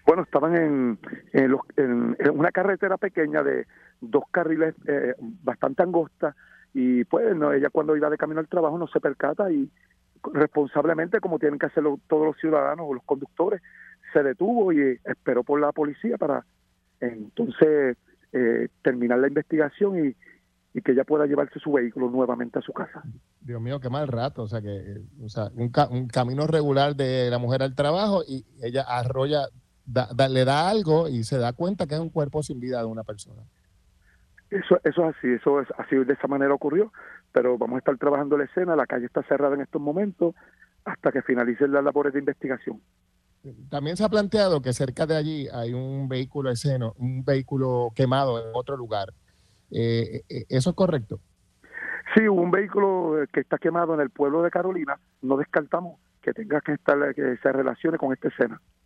Bueno, estaban en una carretera pequeña de 2 carriles bastante angosta y pues no, ella cuando iba de camino al trabajo no se percata y responsablemente, como tienen que hacerlo todos los ciudadanos o los conductores, se detuvo y esperó por la policía para entonces terminar la investigación y que ella pueda llevarse su vehículo nuevamente a su casa. Dios mío, qué mal rato. O sea, un camino regular de la mujer al trabajo y ella arrolla, le da algo y se da cuenta que es un cuerpo sin vida de una persona. Eso es así, así de esa manera ocurrió, pero vamos a estar trabajando la escena, la calle está cerrada en estos momentos hasta que finalicen las labores de investigación. También se ha planteado que cerca de allí hay un vehículo esceno, un vehículo quemado en otro lugar. ¿Eso es correcto? Sí, hubo un vehículo que está quemado en el pueblo de Carolina, no descartamos que tenga que estar, que se relacione con esta escena.